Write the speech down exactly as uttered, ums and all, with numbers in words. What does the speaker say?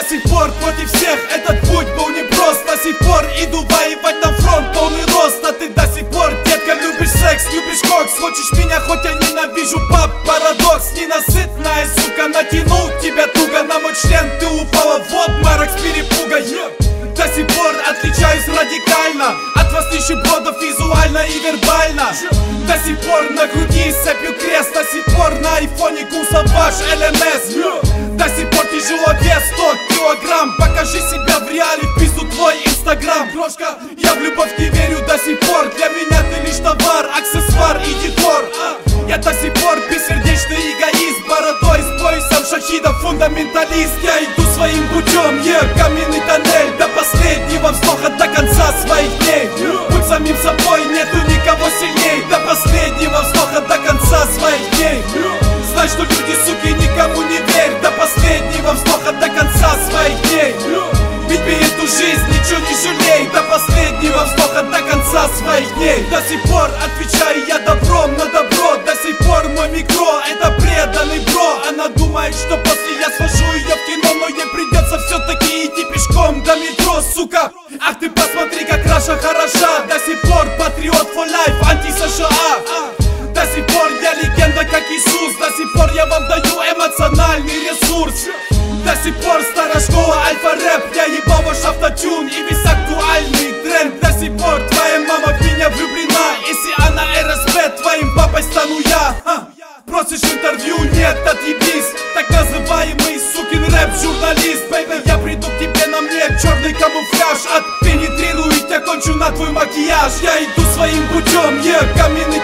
сих пор против всех этот путь был непрост. До сих пор иду воевать на фронт, полный рост. А ты до сих пор, детка, любишь секс, любишь кокс. Хочешь меня, хоть я ненавижу, пап, парадокс. Ненасытная, сука, натянул тебя туго на мой член. Ты упала в обморок с перепуга. До сих пор отличаюсь радикально от вас нищебродов визуально и вербально. До сих пор на груди сцепью крест. До сих пор на айфоне кусал ваш эл эм эс. До сих пор тяжело вес сто килограмм. Покажи себя в реале, в пизду твой инстаграм. Крошка, я в любовь не верю до сих пор. Для меня ты лишь товар, аксессуар и декор. Я до сих пор бессердечный эгоист, бородой с поясом шахида, фундаменталист. Я иду своим путем, е, yeah, каменный тоннель до последнего вздоха, до конца своих дней. Будь самим собой, нету никого сильней. До последнего вздоха, до конца своих дней. Знай, что люди, суки, никому не верь. До последнего вздоха, до конца своих дней. Ведь эту жизнь ничего не жалей. До последнего вздоха, до конца своих дней. До сих пор отвечаю я добром на добро. До сих пор мой микро это преданный бро. Она думает, что после я свожу ее в кино, но ей придется все-таки идти пешком до метро, сука. Ах ты посмотри, как Раша хороша. До сих пор патриот for life, анти-США. До сих пор я легенда, как Иисус. До сих пор я вам даю эмоциональный ресурс. До сих пор старая школа альфа-рэп. Я ебал ваш автотюн и весь актуальный тренд. До сих пор твоя мама в меня влюблена. Если она эр эс пэ, твоим папой стану я. Ха. Просишь интервью? Нет, отъебись. Так называемый сукин рэп-журналист. Бэйби, я приду к тебе, на мне черный камуфляж. Отпенетрирую, я кончу на твой макияж. Я иду своим путем, е, yeah, каменный